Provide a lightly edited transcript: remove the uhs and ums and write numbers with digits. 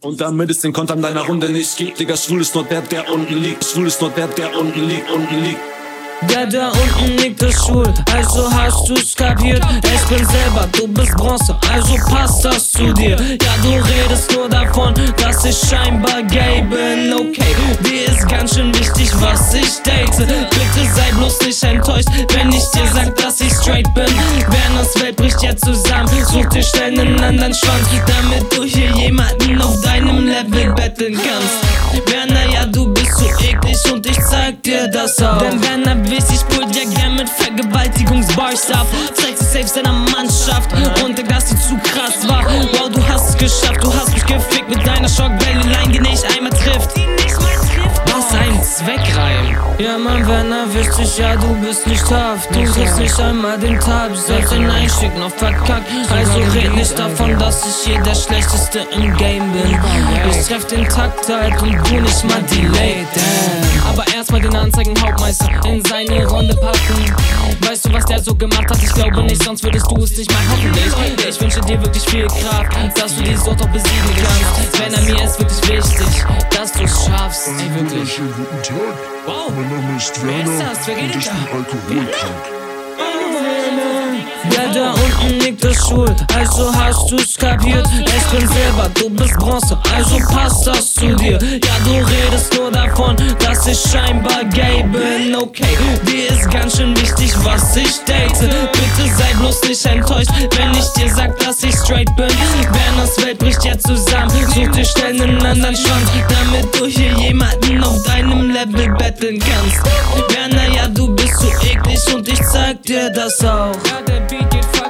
Und damit es den Kontern deiner Runde nicht gibt, Digga, schwul ist nur der, der unten liegt. Schwul ist nur der, der unten liegt, unten liegt. Der da unten liegt ist schwul, also hast du's kapiert. Ich bin selber, du bist Bronze, also passt das zu dir. Ja, du redest nur davon, dass ich scheinbar gay bin. Okay, dir ist ganz schön wichtig, was ich date. Bitte sei bloß nicht enttäuscht, wenn ich dir sag, dass ich straight bin. Werners Welt bricht jetzt zusammen, such dir schnell einen anderen Schwanz, damit du hier jemanden auf deinem Level betteln kannst. Werner, ja, du bist so eklig und ich zeig dir das auch. Denn Werner wichtig, pult ja gern mit Vergewaltigungsbars ab. Zeigt sich selbst deiner Mannschaft und denk, dass sie zu krass war. Wow, du hast es geschafft, du hast mich gefickt mit deiner Schockbälle-Line, die nicht einmal trifft. Was ein Zweckreim. Ja, Mann, Werner, wichtig, ja, du bist nicht tough. Du kriegst nicht einmal den Tab, selbst den Einstieg noch verkackt. Also red nicht davon, dass ich hier der Schlechteste im Game bin. Ich treff den Takt halt und du nicht mal Delay, damn. Aber erstmal den Anzeigenhauptmeister in seine Runde packen. Weißt du, was der so gemacht hat? Ich glaube nicht, sonst würdest du es nicht mal hoffentlich. Ich wünsche dir wirklich viel Kraft, dass du die Sorte auch besiegen kannst. Werner, mir ist wirklich wichtig, dass du es schaffst. Ey, wirklich. Guten Tag. Wow. Mein Name ist Werner. Wer ist das? Wer geht und ich denn bin alkoholkrank. Der da unten liegt ist schwul, also hast du's kapiert. Ich bin Silber, du bist Bronze, also passt das zu dir. Ja, du redest nur davon, dass ich scheinbar gay bin. Okay, dir ist ganz schön wichtig, was ich date. Bitte sei bloß nicht enttäuscht, wenn ich dir sag, dass ich straight bin. Werners Welt bricht jetzt zusammen, such dir schnell einen anderen Schwanz, damit du hier jemanden auf deinem Level betteln kannst. Werner, ja, du bist so eklig und ich zeig dir das auch. Ja, der Beat geht